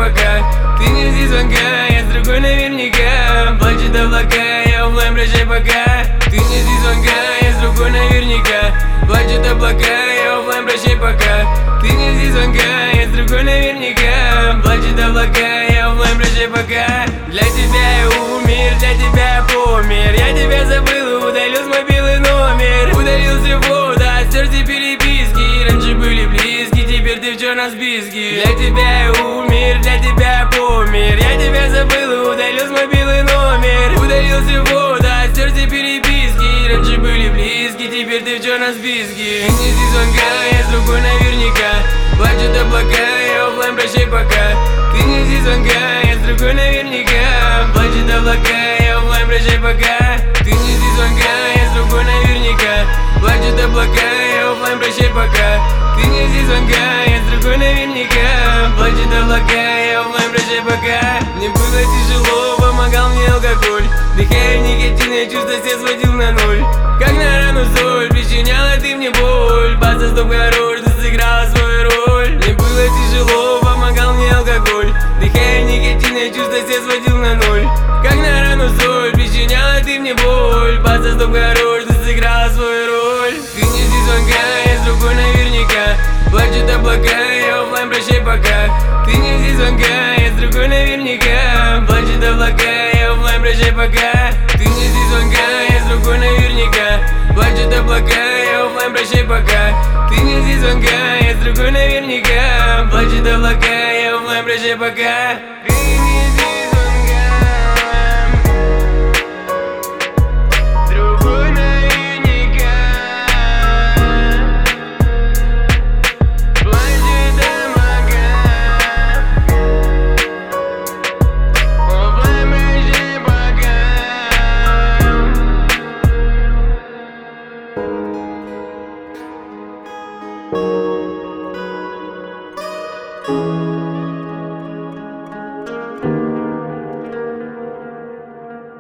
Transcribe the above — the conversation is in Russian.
пока. Ты не жди звонка, я с другой наверняка. Плачет облака, я оффлайн, прощай пока. Ты не жди звонка, я с другой наверняка. Плачут облака, я оффлайн, прощай пока. Ты не жди звонка, я с другой наверняка. Плачут облака, я оффлайн, прощай пока. Для тебя я умер, для тебя я помер. Я тебя забыл, удалил с мобилы номер. Удалил все фото, стер все переписки. Раньше были близки, теперь ты в черном списке. Для тебя я умер, для тебя я помер. Я тебя забыл, удалил с мобилы номер. Удалил все фото, стер все переписки. Раньше были близки, теперь ты в черном списке. Ты не жди звонка, я с другой наверняка. Плачут облака, я оффлайн, прощай пока. Ты не жди звонка, я с другой наверняка. Плачут облака, я оффлайн, прощай пока. Ты не жди звонка, я с другой наверняка. Плачут облака, я оффлайн, прощай пока. Ты не жди звонка, я с другой наверняка. Плачут облака, я оффлайн, прощай пока. Мне было тяжело, помогал мне алкоголь. Дыхая никотин, я чувства все сводил на ноль. Как на рану соль, причиняла ты мне боль. База, стоп, хорош, ты сыграла свою роль. Мне было тяжело, помогал мне алкоголь. Дыхая никотин, я чувства все сводил на ноль. Как на рану соль, причиняла ты мне боль. База, стоп, хорош, ты сыграла свою роль. Ты не жди звонка, я с другой наверняка. Плачут облака, я оффлайн, прощай пока. Ты не жди звонка, я с другой наверняка. Плачут облака, я оффлайн, прощай пока. Ты не жди звонка, я с другой наверняка. Плачут облака, я оффлайн, прощай пока. Ты не жди звонка, я с другой наверняка. Плачут облака, я оффлайн, прощай пока. Ты не жди звонка, другой наверняка. Плачут облака, оффлайн, прощай пока.